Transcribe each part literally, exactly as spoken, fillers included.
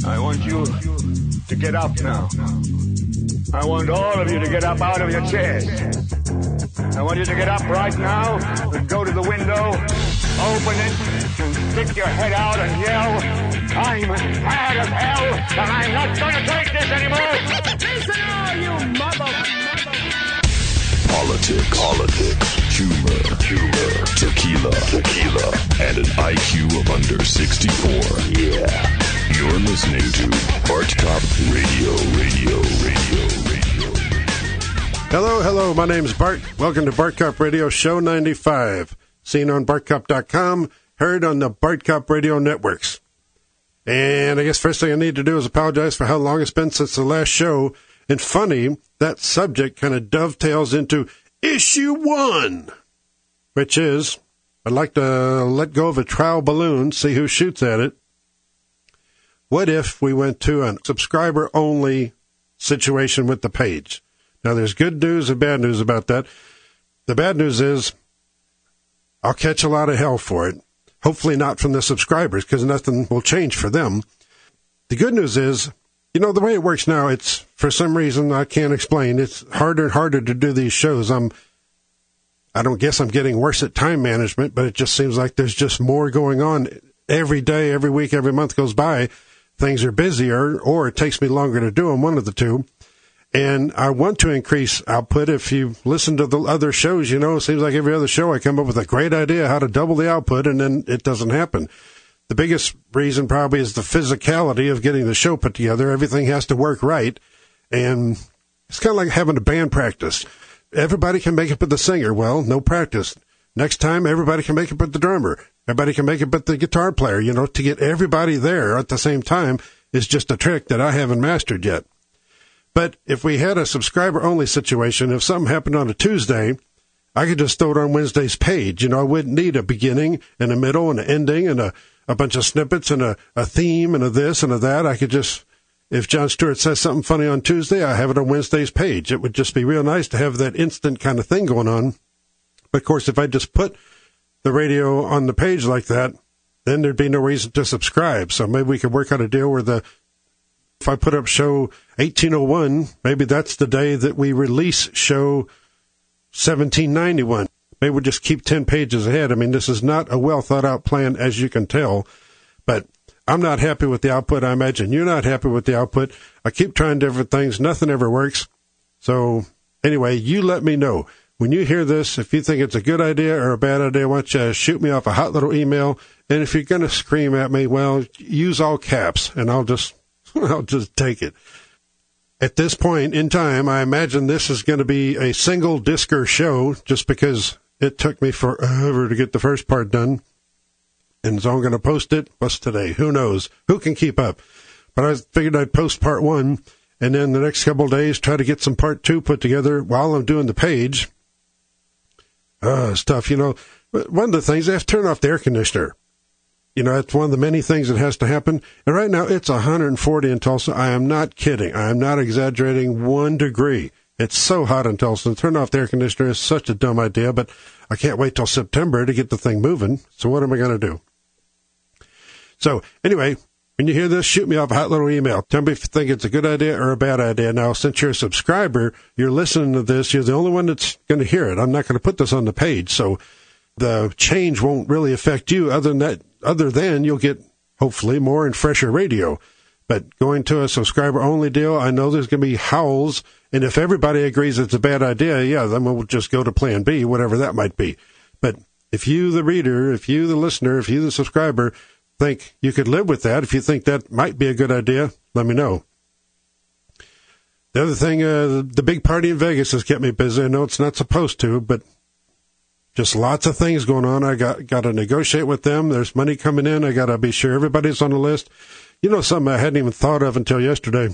I want you to get up now. I want all of you to get up out of your chairs. I want you to get up right now and go to the window, open it, and stick your head out and yell, I'm mad as hell, and I'm not going to take this anymore. Listen all, you mother... Politics, politics, humor, humor, tequila, tequila, and an I Q of under sixty-four. Yeah. You're listening to Bart Cop Radio, Radio, Radio, Radio. Hello, hello, my name's Bart. Welcome to Bart Cop Radio, show ninety-five. Seen on bart cop dot com, heard on the Bart Cop Radio networks. And I guess first thing I need to do is apologize for how long it's been since the last show. And funny, that subject kind of dovetails into issue one, which is, I'd like to let go of a trial balloon, see who shoots at it. What if we went to a subscriber-only situation with the page? Now, there's good news and bad news about that. The bad news is I'll catch a lot of hell for it. Hopefully not from the subscribers, because nothing will change for them. The good news is, you know, the way it works now, it's, for some reason, I can't explain, it's harder and harder to do these shows. I'm, I don't guess I'm getting worse at time management, but it just seems like there's just more going on every day, every week, every month goes by. Things are busier, or it takes me longer to do them, one of the two. And I want to increase output. If you listen to the other shows, you know, it seems like every other show I come up with a great idea how to double the output, and then it doesn't happen. The biggest reason probably is the physicality of getting the show put together. Everything has to work right. And it's kind of like having a band practice. Everybody can make it but the singer. Well, no practice. Next time, everybody can make it but the drummer. Everybody can make it but the guitar player. You know, to get everybody there at the same time is just a trick that I haven't mastered yet. But if we had a subscriber-only situation, if something happened on a Tuesday, I could just throw it on Wednesday's page. You know, I wouldn't need a beginning and a middle and an ending and a a bunch of snippets and a, a theme and a this and a that. I could just, if Jon Stewart says something funny on Tuesday, I have it on Wednesday's page. It would just be real nice to have that instant kind of thing going on. But, of course, if I just put the radio on the page like that, then there'd be no reason to subscribe. So maybe we could work out a deal where the, if I put up show eighteen oh one, maybe that's the day that we release show seventeen ninety-one. Maybe we'll just keep ten pages ahead. I mean, this is not a well-thought-out plan, as you can tell. But I'm not happy with the output. I imagine you're not happy with the output. I keep trying different things. Nothing ever works. So, anyway, you let me know. When you hear this, if you think it's a good idea or a bad idea, why don't you shoot me off a hot little email. And if you're going to scream at me, well, use all caps, and I'll just, I'll just take it. At this point in time, I imagine this is going to be a single-discer show, just because it took me forever to get the first part done. And so I'm going to post it. What's today? Who knows? Who can keep up? But I figured I'd post part one, and then the next couple of days try to get some part two put together while I'm doing the page. Uh, stuff, you know. One of the things, I have to turn off the air conditioner. You know, it's one of the many things that has to happen. And right now, it's one hundred forty in Tulsa. I am not kidding. I am not exaggerating one degree. It's so hot in Tulsa. Turn off the air conditioner is such a dumb idea, but I can't wait till September to get the thing moving. So what am I going to do? So anyway, when you hear this, shoot me off a hot little email. Tell me if you think it's a good idea or a bad idea. Now, since you're a subscriber, you're listening to this, you're the only one that's going to hear it. I'm not going to put this on the page, so the change won't really affect you other than that, other than you'll get, hopefully, more and fresher radio. But going to a subscriber-only deal, I know there's going to be howls, and if everybody agrees it's a bad idea, yeah, then we'll just go to plan B, whatever that might be. But if you, the reader, if you, the listener, if you, the subscriber, think you could live with that, if you think that might be a good idea, let me know. The other thing, uh, the big party in Vegas has kept me busy. I know it's not supposed to, but just lots of things going on. I got got to negotiate with them. There's money coming in. I got to be sure everybody's on the list. You know, something I hadn't even thought of until yesterday.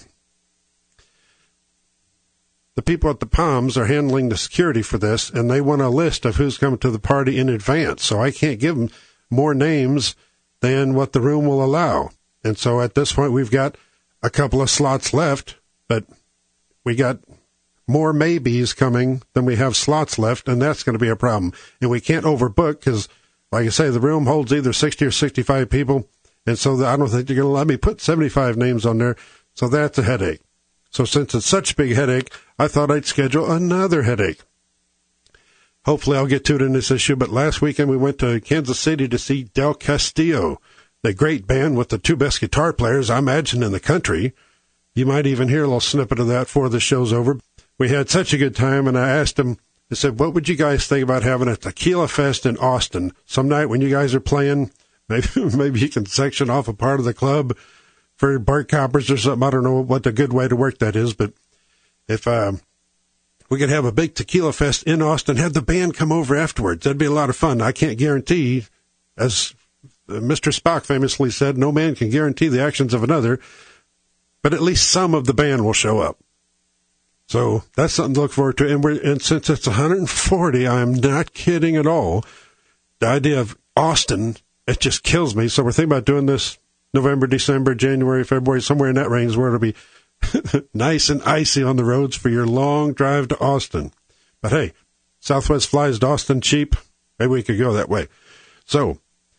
The people at the Palms are handling the security for this, and they want a list of who's coming to the party in advance. So I can't give them more names than what the room will allow. And so at this point, we've got a couple of slots left, but we got more maybes coming than we have slots left, and that's going to be a problem. And we can't overbook because, like I say, the room holds either sixty or sixty-five people, And so the, I don't think they're going to let me put seventy-five names on there. So that's a headache. So since it's such a big headache, I thought I'd schedule another headache. Hopefully I'll get to it in this issue. But last weekend we went to Kansas City to see Del Castillo, the great band with the two best guitar players, I imagine, in the country. You might even hear a little snippet of that before the show's over. We had such a good time, and I asked them, I said, what would you guys think about having a Tequila Fest in Austin some night when you guys are playing? Maybe maybe you can section off a part of the club for Bart Coppers or something. I don't know what the good way to work that is, but if um, we could have a big Tequila Fest in Austin, have the band come over afterwards, that'd be a lot of fun. I can't guarantee, as Mister Spock famously said, no man can guarantee the actions of another, but at least some of the band will show up. So that's something to look forward to. And, we're, and since it's one hundred forty, I'm not kidding at all. The idea of Austin, it just kills me. So we're thinking about doing this November, December, January, February, somewhere in that range where it'll be nice and icy on the roads for your long drive to Austin. But hey, Southwest flies to Austin cheap. Maybe we could go that way. So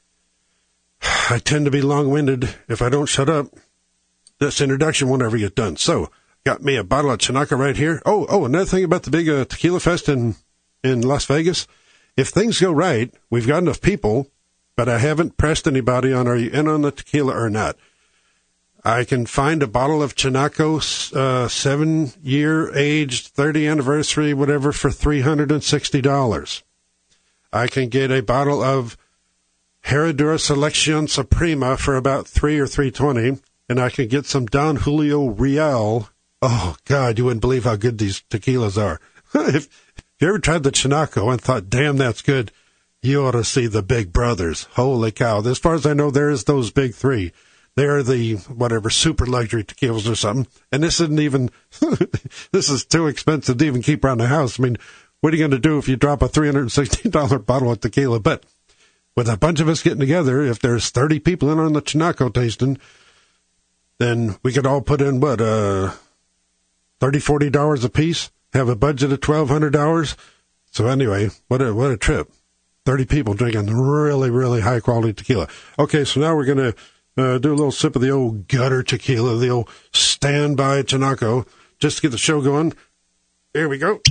I tend to be long-winded. If I don't shut up, this introduction won't ever get done. So got me a bottle of Chinaca right here. Oh, oh, another thing about the big uh, Tequila Fest in, in Las Vegas. If things go right, we've got enough people, but I haven't pressed anybody on are you in on the tequila or not. I can find a bottle of Chinaco, uh, seven-year aged, thirty anniversary, whatever, for three hundred sixty dollars. I can get a bottle of Herradura Selección Suprema for about three or three twenty, and I can get some Don Julio Real. Oh, God, you wouldn't believe how good these tequilas are. if, if you ever tried the Chinaco and thought, damn, that's good, you ought to see the Big Brothers. Holy cow. As far as I know, there's those big three. They're the, whatever, super luxury tequilas or something. And this isn't even, this is too expensive to even keep around the house. I mean, what are you going to do if you drop a three hundred sixty dollars bottle of tequila? But with a bunch of us getting together, if there's thirty people in on the Chinaco tasting, then we could all put in, what, uh, thirty dollars, forty dollars a piece, have a budget of twelve hundred dollars. So anyway, what a, what a trip. thirty people drinking really, really high-quality tequila. Okay, so now we're going to uh, do a little sip of the old gutter tequila, the old standby Chinaco, just to get the show going. Here we go.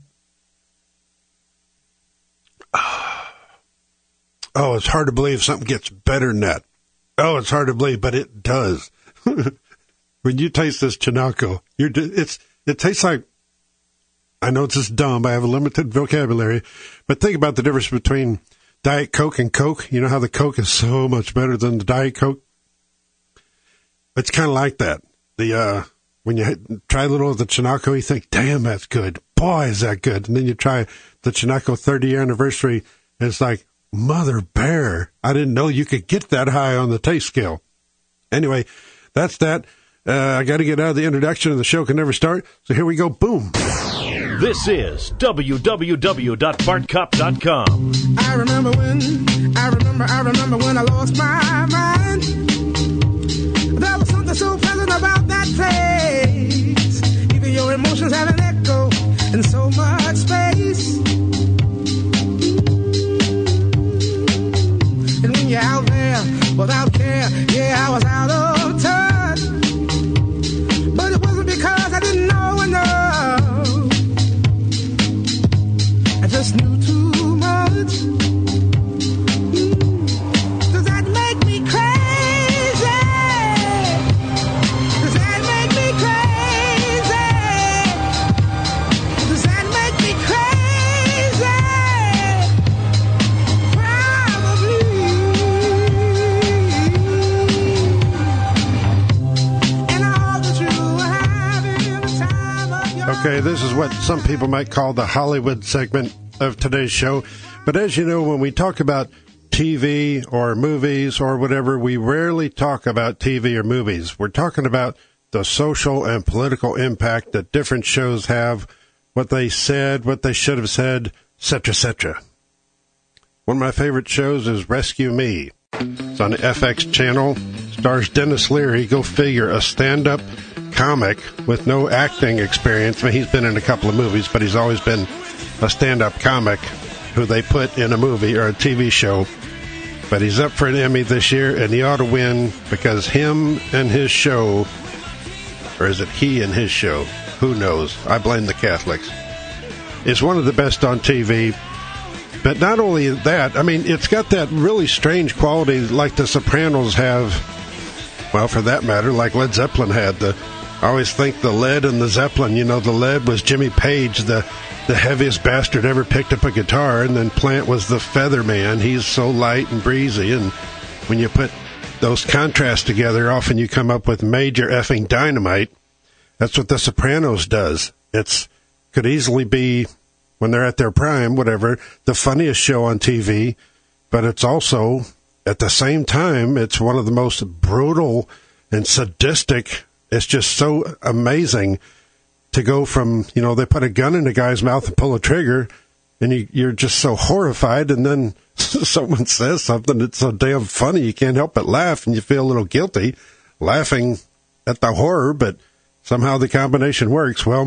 Oh, it's hard to believe something gets better than that. Oh, it's hard to believe, but it does. When you taste this Chinaco, you're, it's, it tastes like, I know it's just dumb, I have a limited vocabulary, but think about the difference between Diet Coke and Coke. You know how the Coke is so much better than the Diet Coke? It's kind of like that. The, uh, when you try a little of the Chinaco, you think, damn, that's good. Boy, is that good. And then you try the Chinaco thirty-year anniversary, and it's like, mother bear, I didn't know you could get that high on the taste scale. Anyway, that's that. Uh, I got to get out of the introduction, and the show can never start. So here we go. Boom. This is w w w dot bart cop dot com. I remember when, I remember, I remember when I lost my mind. There was something so pleasant about that place. Even your emotions have an echo in so much space. And when you're out there without care, yeah, I was out of touch. But it wasn't because I didn't know enough. I just knew too much. Mm. Does that make me crazy? Does that make me crazy? Does that make me crazy? Probably. And I hope that you are having the time of your Okay, this is what some people might call the Hollywood segment of today's show. But as you know, when we talk about T V or movies or whatever, we rarely talk about T V or movies. We're talking about the social and political impact that different shows have, what they said, what they should have said, et cetera, et cetera. One of my favorite shows is Rescue Me. It's on the F X channel. Stars Dennis Leary, go figure, a stand-up comic with no acting experience. I mean, he's been in a couple of movies, but he's always been a stand-up comic who they put in a movie or a T V show. but he's up for an Emmy this year, and he ought to win because him and his show, or is it he and his show? Who knows? I blame the Catholics. Is one of the best on T V. But not only that, I mean, it's got that really strange quality like the Sopranos have, well, for that matter, like Led Zeppelin had. The, I always think the lead and the Zeppelin, you know, the lead was Jimmy Page, the, the heaviest bastard ever picked up a guitar, and then Plant was the feather man. He's so light and breezy, and when you put those contrasts together, often you come up with major effing dynamite. That's what the Sopranos does. It's could easily be, when they're at their prime, whatever, the funniest show on T V, but it's also, at the same time, it's one of the most brutal and sadistic. It's just so amazing to go from, you know, they put a gun in a guy's mouth and pull a trigger, and you, you're just so horrified, and then someone says something that's so damn funny you can't help but laugh, and you feel a little guilty laughing at the horror, but somehow the combination works. Well,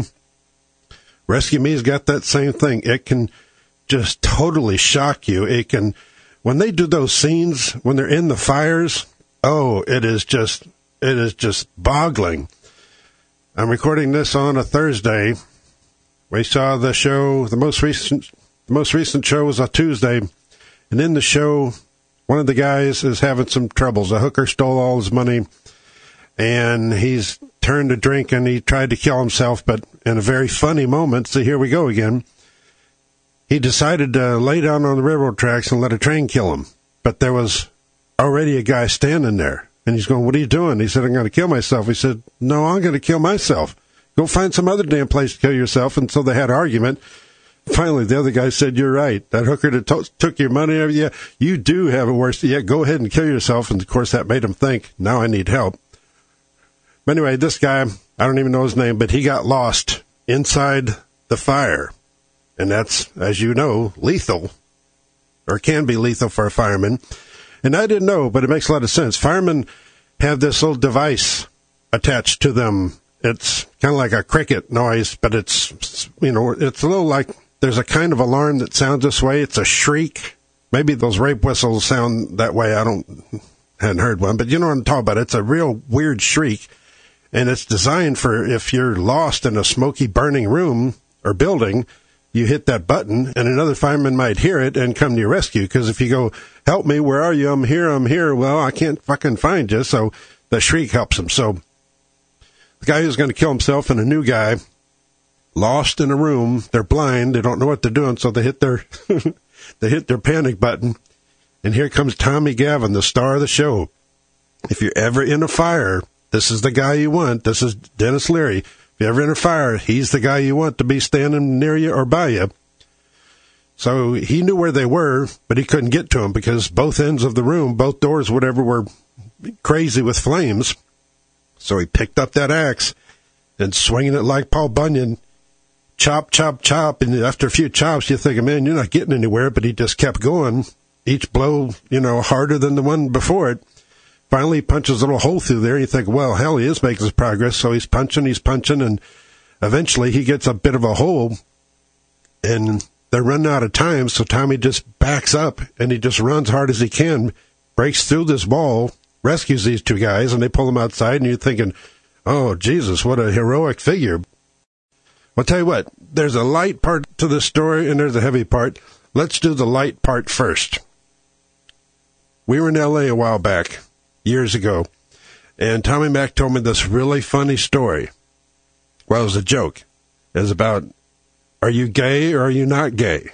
Rescue Me's got that same thing. It can just totally shock you. It can, when they do those scenes, when they're in the fires, oh, it is just, it is just boggling. I'm recording this on a Thursday. We saw the show, the most recent, the most recent show was a Tuesday, and in the show, one of the guys is having some troubles. A hooker stole all his money, and he's turned to drink, and he tried to kill himself, but in a very funny moment, so here we go again, he decided to lay down on the railroad tracks and let a train kill him. But there was already a guy standing there, and he's going, "What are you doing?" He said, "I'm going to kill myself." He said, "No, I'm going to kill myself. Go find some other damn place to kill yourself." And so they had an argument. Finally, the other guy said, "You're right. That hooker that to- took your money, yeah, you do have it worse. Yeah, go ahead and kill yourself." And, of course, that made him think, now I need help. But anyway, this guy, I don't even know his name, but he got lost inside the fire. And that's, as you know, lethal, or can be lethal for a fireman. And I didn't know, but it makes a lot of sense. Firemen have this little device attached to them. It's kind of like a cricket noise, but it's, you know, it's a little like there's a kind of alarm that sounds this way. It's a shriek. Maybe those rape whistles sound that way. I don't, hadn't heard one, but you know what I'm talking about. It's a real weird shriek. And it's designed for if you're lost in a smoky, burning room or building, you hit that button, and another fireman might hear it and come to your rescue. Because if you go, "Help me, where are you? I'm here, I'm here." Well, I can't fucking find you. So the shriek helps him. So the guy who's going to kill himself and a new guy, lost in a room, they're blind, they don't know what they're doing, so they hit their they hit their panic button. And here comes Tommy Gavin, the star of the show. If you're ever in a fire, this is the guy you want. This is Dennis Leary. If you're ever in a fire, he's the guy you want to be standing near you or by you. So he knew where they were, but he couldn't get to them because both ends of the room, both doors, whatever, were crazy with flames. So he picked up that axe and swinging it like Paul Bunyan, chop, chop, chop. And after a few chops, you're thinking, man, you're not getting anywhere. But he just kept going, each blow, you know, harder than the one before it. Finally, he punches a little hole through there. You think, well, hell, he is making his progress. So he's punching, he's punching, and eventually he gets a bit of a hole, and they're running out of time. So Tommy just backs up, and he just runs hard as he can, breaks through this wall, rescues these two guys, and they pull them outside, and you're thinking, oh, Jesus, what a heroic figure. I'll tell you what, there's a light part to this story, and there's a heavy part. Let's do the light part first. We were in L A a while back, years ago, and Tommy Mac told me this really funny story. Well, it was a joke. It was about, are you gay or are you not gay?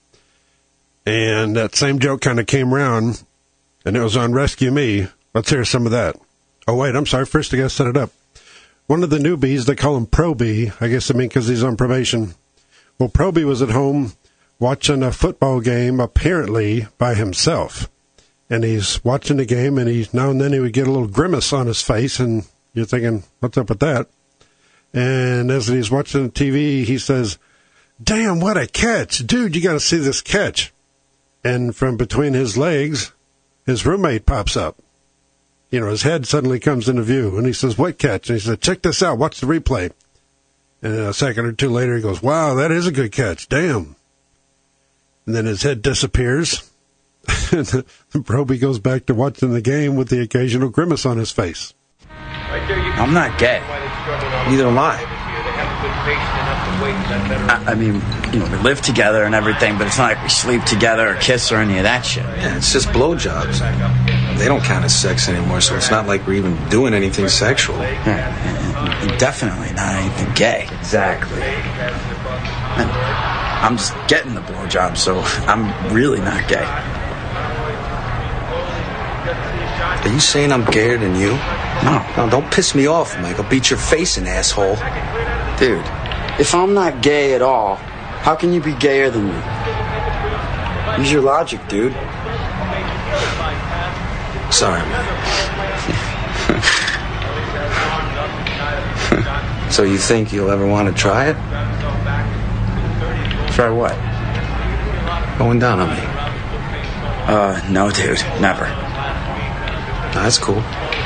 And that same joke kind of came around, and it was on Rescue Me. Let's hear some of that. Oh, wait, I'm sorry. First, I got to set it up. One of the newbies, they call him Proby, I guess I mean because he's on probation. Well, Proby was at home watching a football game, apparently by himself. And he's watching the game, and he now and then he would get a little grimace on his face, and you're thinking, what's up with that? And as he's watching the T V, he says, damn, what a catch. Dude, you got to see this catch. And from between his legs, his roommate pops up. You know, his head suddenly comes into view, and he says, what catch? And he said, check this out. Watch the replay. And then a second or two later, he goes, wow, that is a good catch. Damn. And then his head disappears. Roby goes back to watching the game with the occasional grimace on his face. I'm not gay. Neither am I. I, I mean, you know, we live together and everything, but it's not like we sleep together or kiss or any of that shit. Yeah, it's just blowjobs. They don't count as sex anymore, so it's not like we're even doing anything sexual. Yeah, and, and definitely not anything gay. Exactly. And I'm just getting the blowjob, so I'm really not gay. Are you saying I'm gayer than you? No. No, don't piss me off, Mike. I'll beat your face in, asshole. Dude, if I'm not gay at all, how can you be gayer than me? Use your logic, dude. Sorry, man. So you think you'll ever want to try it? Try what? Going down on me. Uh, no, dude. Never. No, that's cool.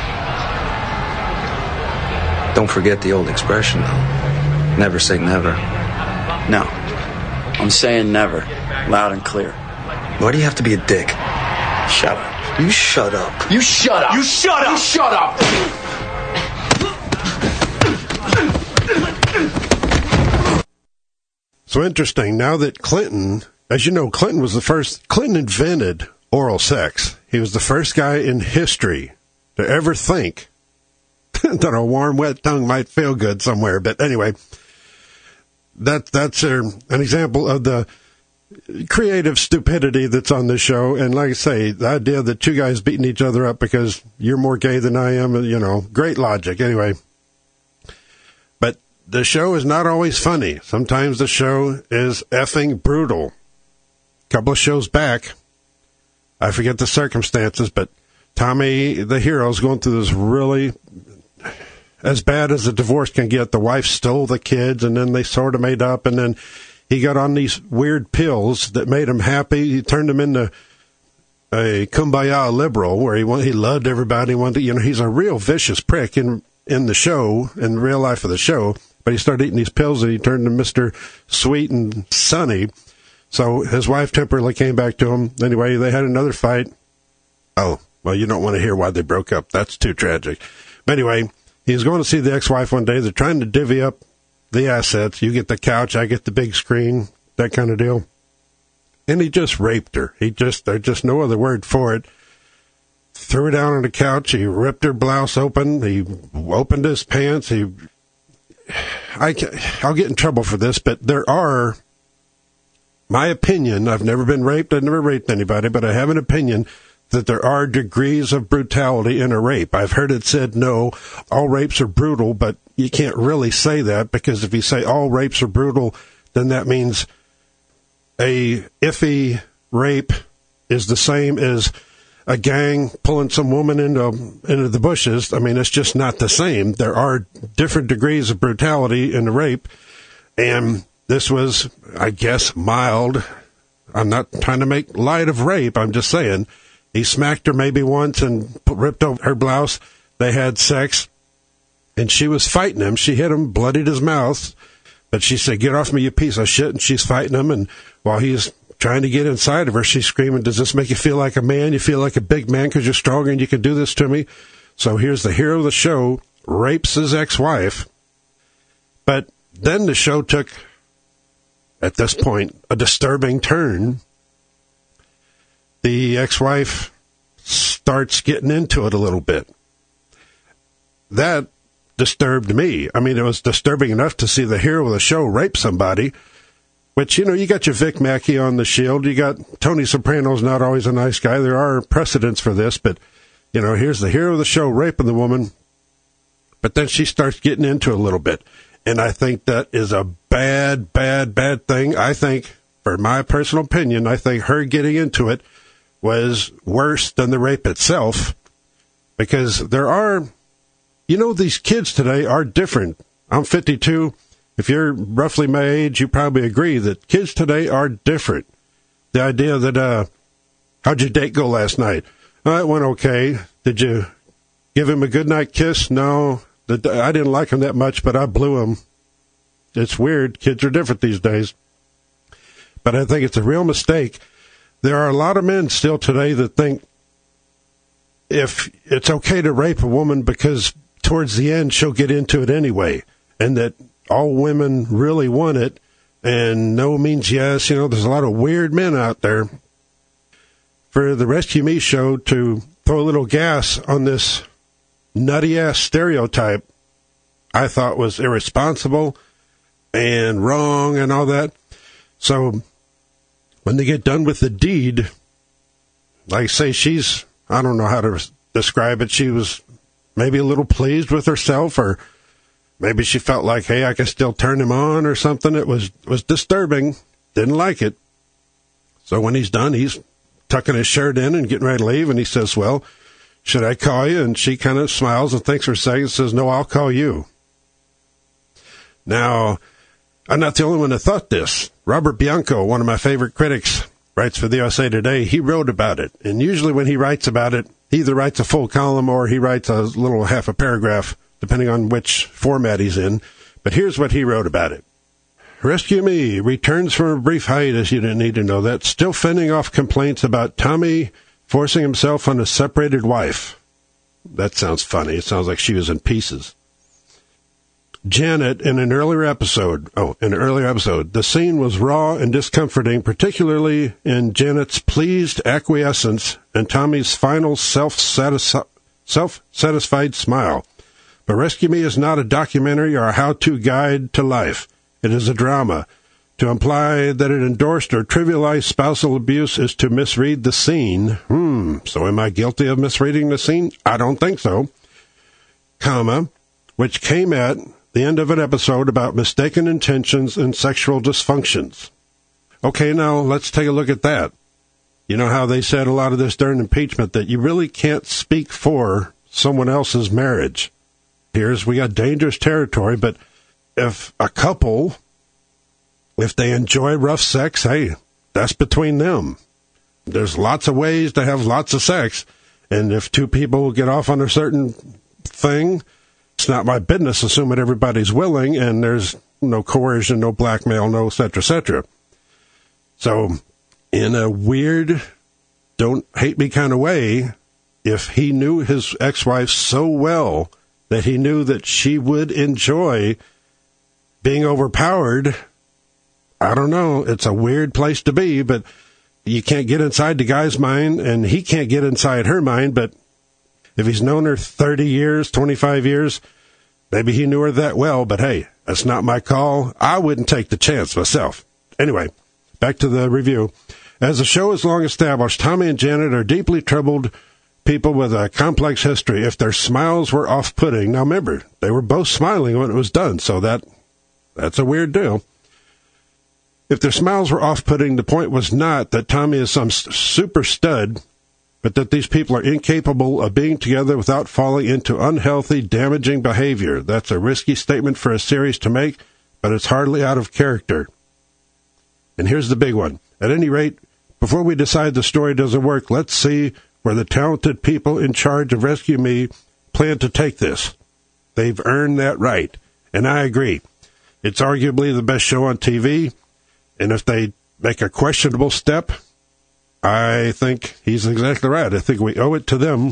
Don't forget the old expression, though. Never say never. No. I'm saying never. Loud and clear. Why do you have to be a dick? Shut up. You shut up. You shut up. You shut up. You shut up. So interesting. Now that Clinton, as you know, Clinton was the first, Clinton invented oral sex. He was the first guy in history to ever think that a warm, wet tongue might feel good somewhere. But anyway, that that's uh, an example of the creative stupidity that's on this show. And like I say, the idea that two guys beating each other up because you're more gay than I am, you know, great logic. Anyway, but the show is not always funny. Sometimes the show is effing brutal. A couple of shows back, I forget the circumstances, but Tommy, the hero, is going through this really, as bad as a divorce can get. The wife stole the kids, and then they sort of made up, and then he got on these weird pills that made him happy. He turned him into a kumbaya liberal, where he he loved everybody. He wanted, you know, he's a real vicious prick in in the show, in the real life of the show. But he started eating these pills, and he turned to Mister Sweet and Sunny. So his wife temporarily came back to him. Anyway, they had another fight. Oh, well, you don't want to hear why they broke up. That's too tragic. But anyway, he's going to see the ex-wife one day. They're trying to divvy up the assets. You get the couch, I get the big screen, that kind of deal. And he just raped her. He just, there's just no other word for it. Threw her down on the couch. He ripped her blouse open. He opened his pants. He, I can, I'll get in trouble for this, but there are, my opinion, I've never been raped. I've never raped anybody, but I have an opinion that there are degrees of brutality in a rape. I've heard it said, no, all rapes are brutal, but you can't really say that, because if you say all rapes are brutal, then that means a iffy rape is the same as a gang pulling some woman into into the bushes. I mean, it's just not the same. There are different degrees of brutality in the rape, and this was, I guess, mild. I'm not trying to make light of rape. I'm just saying he smacked her maybe once and ripped over her blouse. They had sex, and she was fighting him. She hit him, bloodied his mouth, but she said, "Get off me, you piece of shit," and she's fighting him, and while he's trying to get inside of her, she's screaming, "Does this make you feel like a man? You feel like a big man because you're stronger and you can do this to me?" So here's the hero of the show, rapes his ex-wife. But then the show took, at this point, a disturbing turn. The ex-wife starts getting into it a little bit. That disturbed me. I mean, it was disturbing enough to see the hero of the show rape somebody. Which, you know, you got your Vic Mackey on the Shield. You got Tony Soprano's not always a nice guy. There are precedents for this, but, you know, here's the hero of the show raping the woman. But then she starts getting into it a little bit. And I think that is a bad, bad, bad thing. I think, for my personal opinion, I think her getting into it was worse than the rape itself. Because there are, you know, these kids today are different. I'm fifty-two. If you're roughly my age, you probably agree that kids today are different. The idea that, uh, how'd your date go last night? Oh, it went okay. Did you give him a goodnight kiss? No. I didn't like him that much, but I blew him. It's weird. Kids are different these days. But I think it's a real mistake there are a lot of men still today that think if it's okay to rape a woman because towards the end she'll get into it anyway, and that all women really want it, and no means yes. You know, there's a lot of weird men out there. For the Rescue Me show to throw a little gas on this nutty-ass stereotype, I thought was irresponsible and wrong and all that. So when they get done with the deed, like I say, she's, I don't know how to describe it. She was maybe a little pleased with herself, or maybe she felt like, hey, I can still turn him on or something. It was, was disturbing. Didn't like it. So when he's done, he's tucking his shirt in and getting ready to leave, and he says, well, should I call you? And she kind of smiles and thinks for a second and says, no, I'll call you. Now, I'm not the only one that thought this. Robert Bianco, one of my favorite critics, writes for the U S A Today. He wrote about it. And usually when he writes about it, he either writes a full column or he writes a little half a paragraph, depending on which format he's in. But here's what he wrote about it. Rescue Me returns from a brief hiatus, you didn't need to know that, still fending off complaints about Tommy forcing himself on a separated wife. That sounds funny. It sounds like she was in pieces. Janet, in an earlier episode, oh, in an earlier episode, the scene was raw and discomforting, particularly in Janet's pleased acquiescence and Tommy's final self-satisfi- self-satisfied smile. But Rescue Me is not a documentary or a how-to guide to life. It is a drama. To imply that it endorsed or trivialized spousal abuse is to misread the scene. Hmm, so am I guilty of misreading the scene? I don't think so. Comma, which came at the end of an episode about mistaken intentions and sexual dysfunctions. Okay, now let's take a look at that. You know how they said a lot of this during impeachment, that you really can't speak for someone else's marriage. Here's, we got dangerous territory, but if a couple, if they enjoy rough sex, hey, that's between them. There's lots of ways to have lots of sex, and if two people get off on a certain thing, it's not my business, assuming everybody's willing, and there's no coercion, no blackmail, no et cetera, et cetera. So, in a weird, don't hate me kind of way, if he knew his ex-wife so well that he knew that she would enjoy being overpowered, I don't know, it's a weird place to be, but you can't get inside the guy's mind, and he can't get inside her mind, but if he's known her thirty years, twenty-five years, maybe he knew her that well, but hey, that's not my call. I wouldn't take the chance myself. Anyway, back to the review. As the show is long established, Tommy and Janet are deeply troubled people with a complex history. If their smiles were off-putting, now remember, they were both smiling when it was done, so that that's a weird deal. If their smiles were off-putting, the point was not that Tommy is some super stud, but that these people are incapable of being together without falling into unhealthy, damaging behavior. That's a risky statement for a series to make, but it's hardly out of character. And here's the big one. At any rate, before we decide the story doesn't work, let's see where the talented people in charge of Rescue Me plan to take this. They've earned that right, and I agree. It's arguably the best show on T V, and if they make a questionable step, I think he's exactly right. I think we owe it to them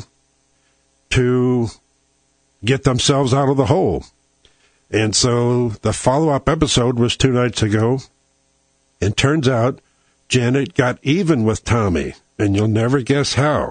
to get themselves out of the hole. And so the follow-up episode was two nights ago, and turns out Janet got even with Tommy, and you'll never guess how.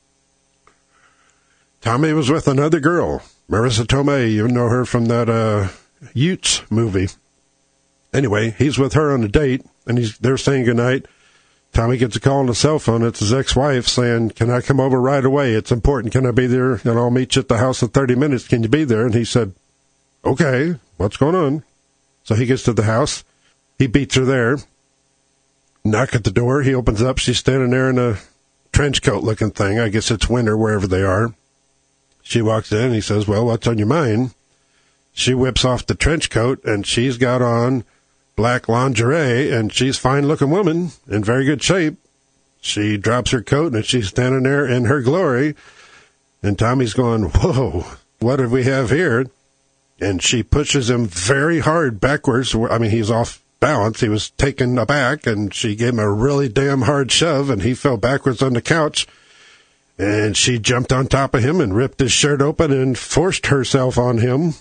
Tommy was with another girl, Marissa Tomei. You know her from that uh, Utes movie. Anyway, he's with her on a date, and he's they're saying goodnight. Tommy gets a call on the cell phone. It's his ex-wife saying, can I come over right away? It's important. Can I be there? And I'll meet you at the house in thirty minutes. Can you be there? And he said, okay, what's going on? So he gets to the house. He beats her there. Knock at the door. He opens up. She's standing there in a trench coat looking thing. I guess it's winter wherever they are. She walks in. And he says, well, what's on your mind? She whips off the trench coat, and she's got on black lingerie, and she's a fine-looking woman in very good shape. She drops her coat, and she's standing there in her glory. And Tommy's going, whoa, what do we have here? And she pushes him very hard backwards. I mean, he's off balance. He was taken aback, and she gave him a really damn hard shove, and he fell backwards on the couch. And she jumped on top of him and ripped his shirt open and forced herself on him.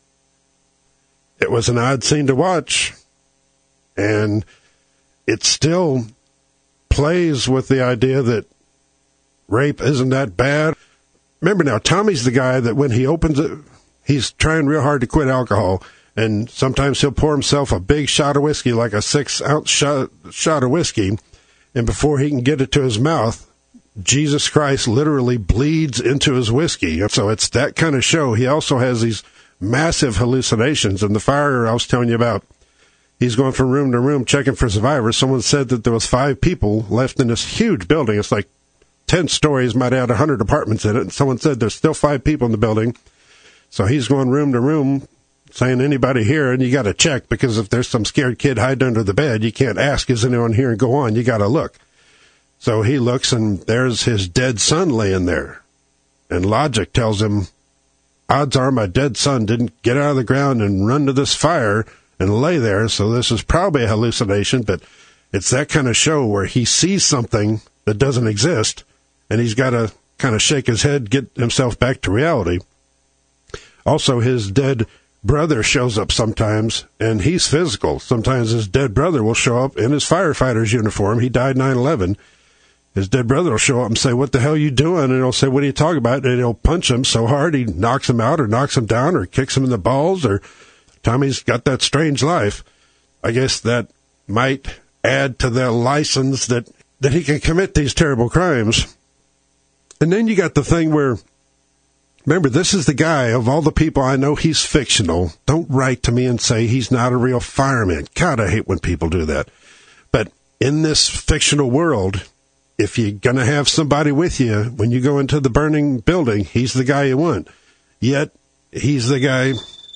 It was an odd scene to watch. And it still plays with the idea that rape isn't that bad. Remember now, Tommy's the guy that when he opens it, he's trying real hard to quit alcohol. And sometimes he'll pour himself a big shot of whiskey, like a six-ounce shot, shot of whiskey. And before he can get it to his mouth, Jesus Christ literally bleeds into his whiskey. So it's that kind of show. He also has these massive hallucinations. And the fire I was telling you about, he's going from room to room checking for survivors. Someone said that there was five people left in this huge building. It's like ten stories, might add one hundred apartments in it. And someone said there's still five people in the building. So he's going room to room saying, anybody here? And you got to check, because if there's some scared kid hiding under the bed, you can't ask, is anyone here, and go on. You got to look. So he looks, and there's his dead son laying there. And logic tells him, odds are my dead son didn't get out of the ground and run to this fire and lay there, so this is probably a hallucination. But it's that kind of show where he sees something that doesn't exist, and he's got to kind of shake his head, get himself back to reality. Also, his dead brother shows up sometimes, and he's physical. Sometimes his dead brother will show up in his firefighter's uniform. He died nine eleven. His dead brother will show up and say, what the hell are you doing? And he'll say, what are you talking about? And he'll punch him so hard he knocks him out or knocks him down or kicks him in the balls. Or Tommy's got that strange life. I guess that might add to the license that, that he can commit these terrible crimes. And then you got the thing where, remember, this is the guy, of all the people I know, he's fictional. Don't write to me and say he's not a real fireman. God, I hate when people do that. But in this fictional world, if you're going to have somebody with you when you go into the burning building, he's the guy you want. Yet, he's the guy...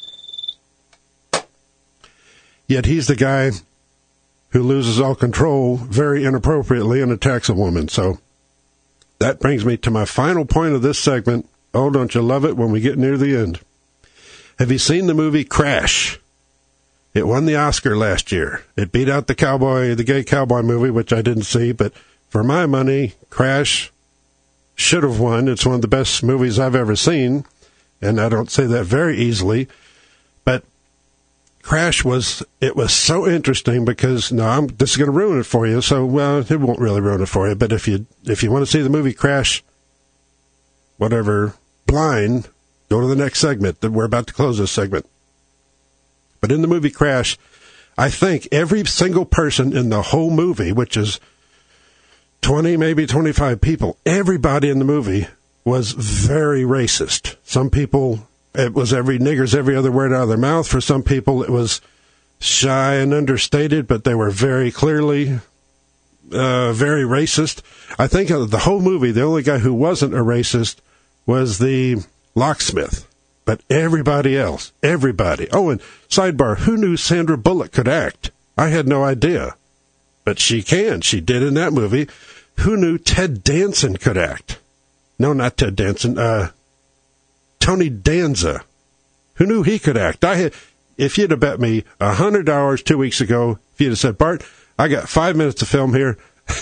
Yet he's the guy who loses all control very inappropriately and attacks a woman. So that brings me to my final point of this segment. Oh, don't you love it when we get near the end? Have you seen the movie Crash? It won the Oscar last year. It beat out the cowboy, the gay cowboy movie, which I didn't see, but for my money, Crash should have won. It's one of the best movies I've ever seen, and I don't say that very easily. But Crash was, it was so interesting because, no, I'm, this is going to ruin it for you, so, well, it won't really ruin it for you, but if you if you want to see the movie Crash, whatever, blind, go to the next segment. We're about to close this segment. But in the movie Crash, I think every single person in the whole movie, which is twenty, maybe twenty-five people, everybody in the movie was very racist. Some people, it was every nigger's every other word out of their mouth. For some people, it was shy and understated, but they were very clearly uh, very racist. I think of the whole movie, the only guy who wasn't a racist was the locksmith. But everybody else, everybody. Oh, and sidebar, who knew Sandra Bullock could act? I had no idea. But she can. She did in that movie. Who knew Ted Danson could act? No, not Ted Danson. Uh, Tony Danza. Who knew he could act? I had, if you'd have bet me a hundred dollars two weeks ago, if you'd have said, Bart, I got five minutes to film here.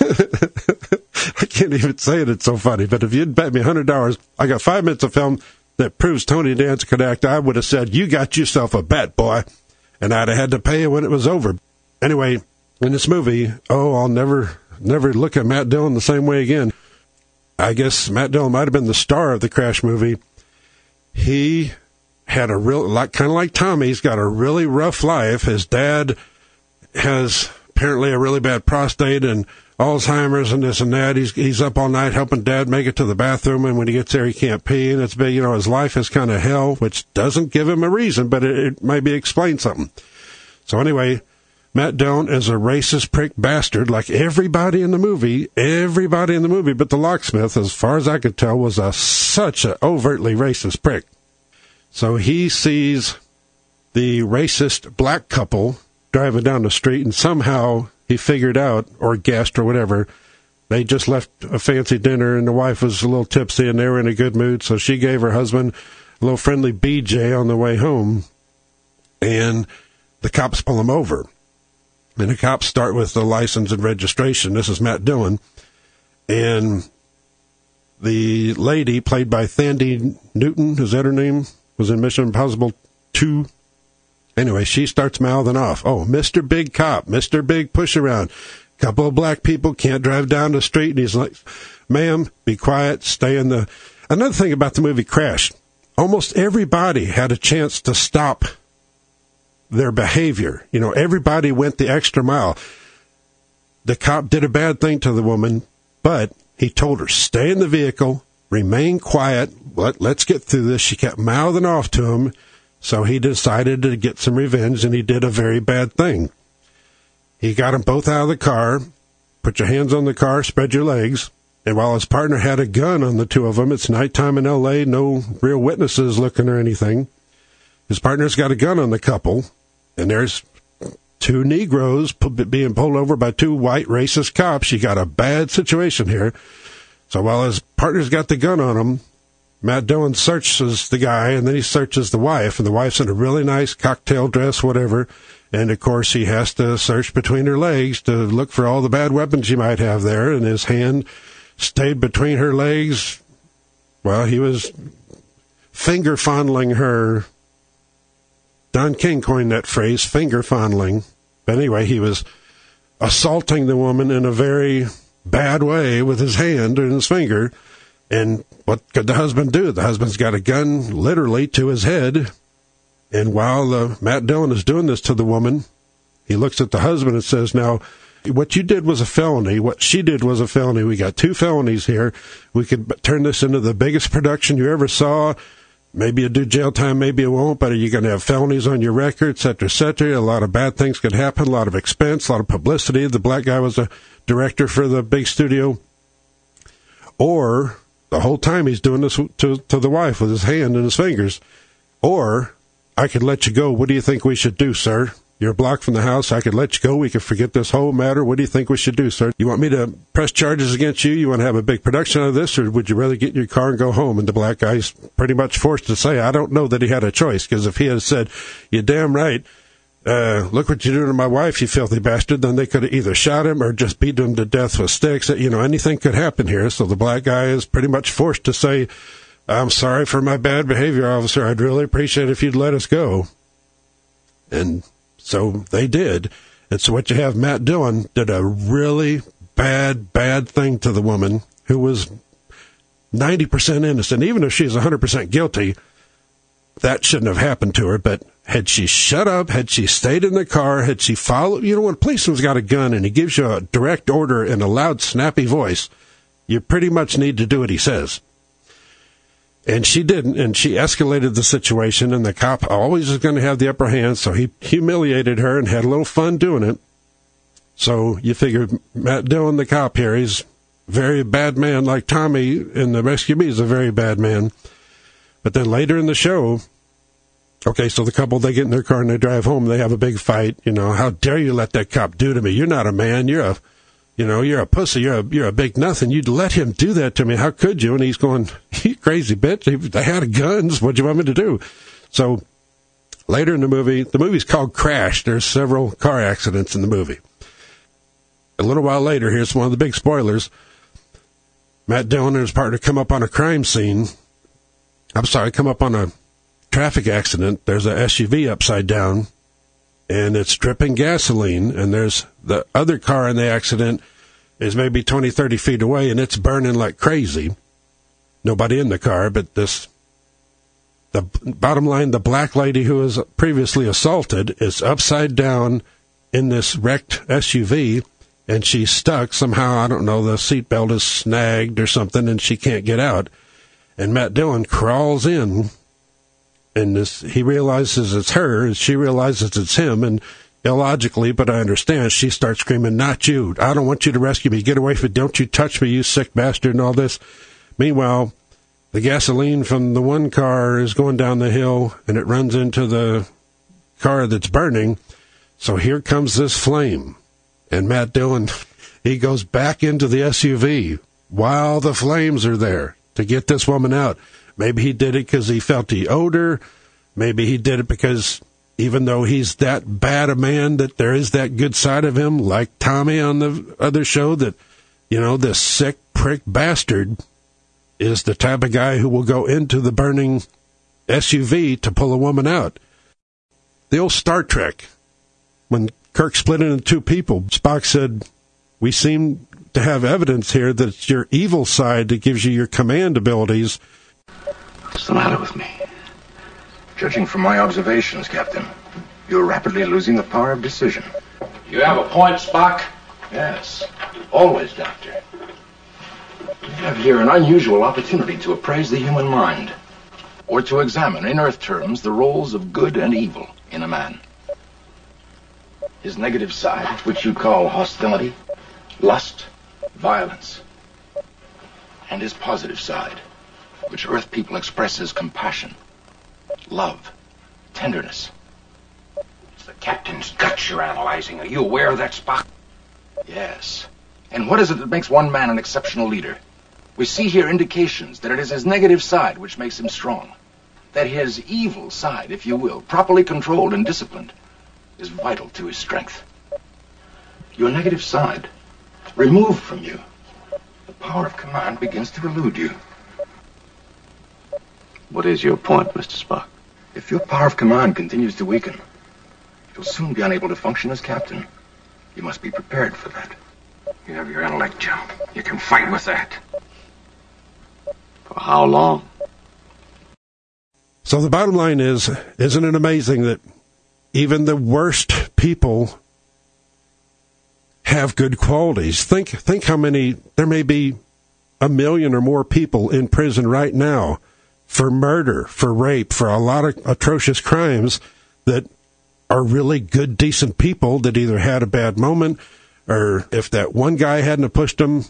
I can't even say it. It's so funny. But if you'd bet me a hundred dollars, I got five minutes of film that proves Tony Danza could act, I would have said, you got yourself a bet, boy. And I'd have had to pay you when it was over. Anyway, in this movie, oh, I'll never, never look at Matt Dillon the same way again. I guess Matt Dillon might have been the star of the Crash movie. He had a real, like, kind of like Tommy, he's got a really rough life. His dad has apparently a really bad prostate and Alzheimer's and this and that. He's he's up all night helping Dad make it to the bathroom, and when he gets there, he can't pee, and it's big. You know, his life is kind of hell, which doesn't give him a reason, but it, it maybe explains something. So anyway, Matt Dillon is a racist prick bastard, like everybody in the movie. Everybody in the movie, but the locksmith, as far as I could tell, was a such an overtly racist prick. So he sees the racist black couple driving down the street, and somehow he figured out, or guessed, or whatever, they just left a fancy dinner, and the wife was a little tipsy, and they were in a good mood, so she gave her husband a little friendly B J on the way home, and the cops pull him over. And the cops start with the license and registration. This is Matt Dillon. And the lady, played by Thandie Newton, is that her name? Was in Mission Impossible two. Anyway, she starts mouthing off. Oh, Mister Big Cop, Mister Big Push Around. Couple of black people can't drive down the street. And he's like, ma'am, be quiet, stay in the... Another thing about the movie Crash, almost everybody had a chance to stop their behavior. You know, everybody went the extra mile. The cop did a bad thing to the woman, but he told her, stay in the vehicle, remain quiet, let, let's get through this. She kept mouthing off to him, so he decided to get some revenge, and he did a very bad thing. He got them both out of the car, put your hands on the car, spread your legs, and while his partner had a gun on the two of them, it's nighttime in L A, no real witnesses looking or anything. His partner's got a gun on the couple, and there's two Negroes being pulled over by two white racist cops. You got a bad situation here. So while his partner's got the gun on him, Matt Dillon searches the guy, and then he searches the wife, and the wife's in a really nice cocktail dress, whatever. And, of course, he has to search between her legs to look for all the bad weapons she might have there, and his hand stayed between her legs. Well, he was finger fondling her. Don King coined that phrase, finger fondling. But anyway, he was assaulting the woman in a very bad way with his hand and his finger. And what could the husband do? The husband's got a gun literally to his head. And while uh, Matt Dillon is doing this to the woman, he looks at the husband and says, now, what you did was a felony. What she did was a felony. We got two felonies here. We could turn this into the biggest production you ever saw. Maybe you'll do jail time, maybe you won't, but are you going to have felonies on your record, et cetera, et cetera? A lot of bad things could happen, a lot of expense, a lot of publicity. The black guy was a director for the big studio. Or the whole time he's doing this to, to the wife with his hand and his fingers. Or I could let you go. What do you think we should do, sir? You're a block from the house. I could let you go. We could forget this whole matter. What do you think we should do, sir? You want me to press charges against you? You want to have a big production of this, or would you rather get in your car and go home? And the black guy's pretty much forced to say, I don't know that he had a choice, because if he had said, you're damn right, uh, look what you're doing to my wife, you filthy bastard, then they could have either shot him or just beat him to death with sticks. You know, anything could happen here. So the black guy is pretty much forced to say, I'm sorry for my bad behavior, officer. I'd really appreciate it if you'd let us go. And so they did. And so what you have, Matt Dillon did a really bad, bad thing to the woman who was ninety percent innocent. Even if she's one hundred percent guilty, that shouldn't have happened to her. But had she shut up, had she stayed in the car, had she followed, you know, when a policeman's got a gun and he gives you a direct order in a loud, snappy voice, you pretty much need to do what he says. And she didn't, and she escalated the situation, and the cop always is going to have the upper hand, so he humiliated her and had a little fun doing it. So you figure Matt Dillon, the cop here, he's a very bad man, like Tommy in the Rescue Me is a very bad man. But then later in the show, okay, so the couple, they get in their car and they drive home, they have a big fight. You know, how dare you let that cop do to me? You're not a man, you're a... You know, you're a pussy, you're a, you're a big nothing. You'd let him do that to me. How could you? And he's going, you crazy bitch. They had guns. What do you want me to do? So later in the movie, the movie's called Crash. There's several car accidents in the movie. A little while later, here's one of the big spoilers. Matt Dillon and his partner come up on a crime scene. I'm sorry, come up on a traffic accident. There's a S U V upside down. And it's dripping gasoline, and there's the other car in the accident is maybe twenty, thirty feet away, and it's burning like crazy. Nobody in the car, but this, the bottom line, the black lady who was previously assaulted is upside down in this wrecked S U V, and she's stuck somehow. I don't know, the seatbelt is snagged or something, and she can't get out. And Matt Dillon crawls in. And this, he realizes it's her, and she realizes it's him, and illogically, but I understand, she starts screaming, not you. I don't want you to rescue me. Get away from me. Don't you touch me, you sick bastard, and all this. Meanwhile, the gasoline from the one car is going down the hill, and it runs into the car that's burning. So here comes this flame. And Matt Dillon, he goes back into the S U V while the flames are there to get this woman out. Maybe he did it because he felt he owed her. Maybe he did it because even though he's that bad a man, that there is that good side of him, like Tommy on the other show, that, you know, this sick prick bastard is the type of guy who will go into the burning S U V to pull a woman out. The old Star Trek, when Kirk split into two people, Spock said, we seem to have evidence here that it's your evil side that gives you your command abilities. What's the matter with me? Judging from my observations, Captain, you're rapidly losing the power of decision. You have a point, Spock? Yes, always, Doctor. We have here an unusual opportunity to appraise the human mind, or to examine, in Earth terms, the roles of good and evil in a man. His negative side, which you call hostility, lust, violence, and his positive side, which Earth people express as compassion, love, tenderness. It's the captain's guts you're analyzing. Are you aware of that, Spock? Yes. And what is it that makes one man an exceptional leader? We see here indications that it is his negative side which makes him strong. That his evil side, if you will, properly controlled and disciplined, is vital to his strength. Your negative side, removed from you, the power of command begins to elude you. What is your point, Mister Spock? If your power of command continues to weaken, you'll soon be unable to function as captain. You must be prepared for that. You have your intellect, Joe. You can fight with that. For how long? So the bottom line is, isn't it amazing that even the worst people have good qualities? Think, think how many, there may be a million or more people in prison right now for murder, for rape, for a lot of atrocious crimes that are really good, decent people that either had a bad moment, or if that one guy hadn't have pushed them.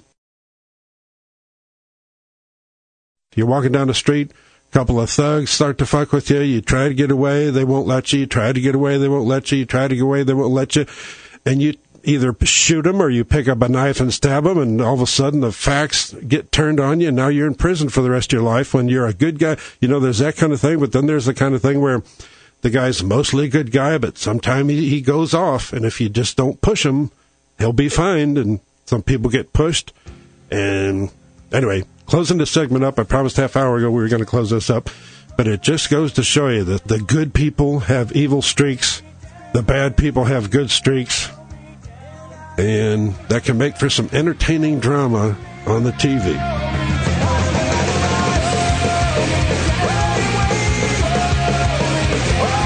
You're walking down the street, a couple of thugs start to fuck with you, you try to get away, they won't let you, you try to get away, they won't let you, you try to get away, they won't let you, and you either shoot them or you pick up a knife and stab them, and all of a sudden the facts get turned on you, and now you're in prison for the rest of your life when you're a good guy. You know, there's that kind of thing, but then there's the kind of thing where the guy's mostly a good guy, but sometime he, he goes off, and if you just don't push him, he'll be fined, and some people get pushed. And anyway, closing this segment up, I promised half hour ago we were going to close this up, but it just goes to show you that the good people have evil streaks, the bad people have good streaks, and that can make for some entertaining drama on the T V.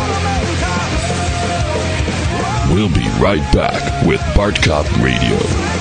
We'll be right back with Bart Cop Radio.